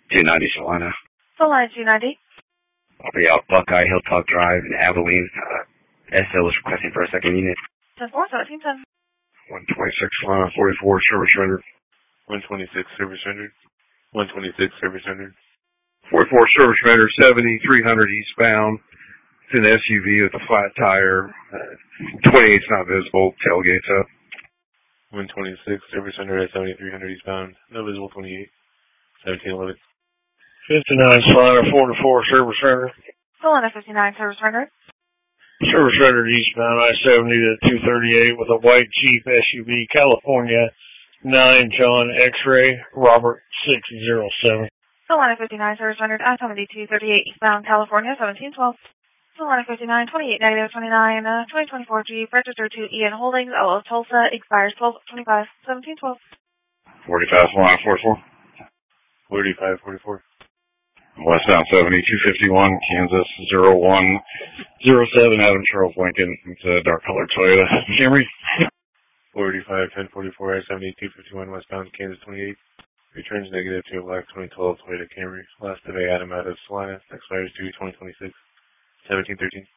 290 Salina. Salina 290. I'll be out Buckeye Hilltop Drive in Abilene. SL is requesting for a second unit. 10-4, 17-10. 126 Salina 44 service rendered. 126 service rendered. 126 service rendered. 44 service rendered 7300 eastbound. It's an SUV with a flat tire. 28's not visible. Tailgate's up. 126 service rendered at 7300 eastbound. No visible 28. 1711. 59 Salina 44 service rendered. Salina 59 service rendered. Service rendered eastbound I-70 to 238 with a white Jeep SUV, California 9 John X-ray, Robert 607. Salina 59 service rendered I-70 238 eastbound California 1712. Salina 59 28 negative 29 2024 Jeep registered to Ian Holdings LL Tulsa expires 12/25 1712. 45 Salina 44. 45 44. Westbound 70 251 Kansas 0107 Adam Charles Lincoln. It's a dark colored Toyota Camry. 45 1044 I-70 251 westbound Kansas 28. Returns negative to a black 2012 Toyota Camry. Last today Adam out of Salina. Expires due 2026. 1713.